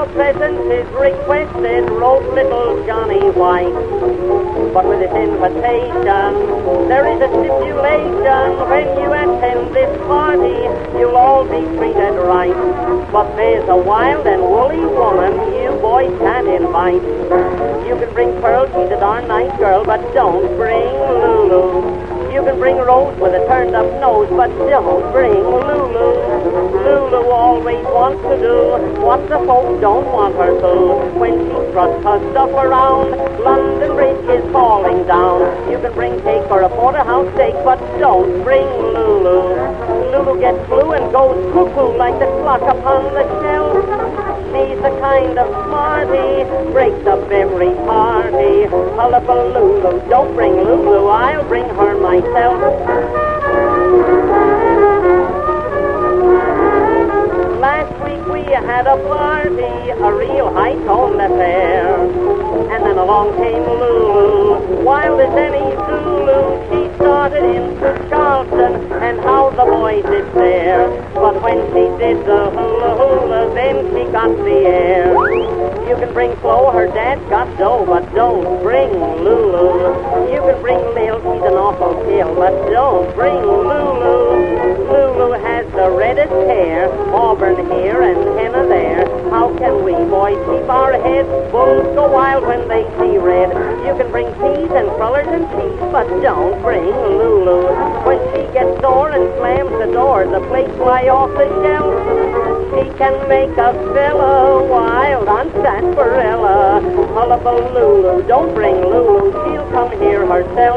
all presence is requested, wrote little Johnny White. But with this invitation, there is a stipulation. When you attend this party, you'll all be treated right. But there's a wild and woolly woman you boys can't invite. You can bring Pearl, she's a darn nice girl, but don't bring Lulu. You can bring Rose with a turned-up nose, but don't bring Lulu. Lulu always wants to do what the folks don't want her to. When she struts her stuff around, London Bridge is falling down. You can bring cake or a porterhouse steak, but don't bring Lulu. Lulu gets flu and goes cuckoo like the clock upon the shelf. She's the kind of smarty, breaks up every party. Hullabaloo, don't bring Lulu, I'll bring her myself. Last week we had a party, a real high-toned affair. And then along came Lulu, wild as any Zulu. She started into Charleston, and how the boys did stare. But when she did the hula-hula, then she got the air. You can bring Flo, her dad got dough, but don't bring Lulu. You can bring Lil, she's an awful kill, but don't bring Lulu. Lulu has the reddest hair, auburn here and henna there. How can we boys keep our heads? Bulls go wild when they see red. You can bring peas and crullers and cheese, but don't bring Lulu. When she gets sore and slams the door, the plates fly off the shelf. She can make a fella wild on sarsaparilla. Hullabaloo, don't bring Lulu, she'll come here herself.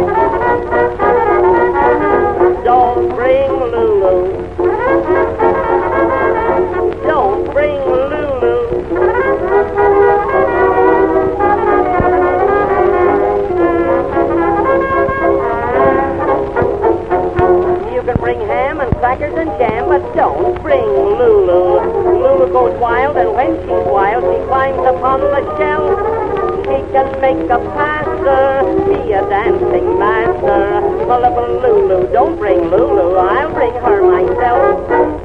Don't bring Lulu. Don't bring Lulu. You can bring ham and crackers and jam, but don't bring Lulu. Lulu goes wild, and when she's wild, she climbs upon the shelf. She can make a passer, be a dancing master. Hullabaloo, don't bring Lulu, I'll bring her myself.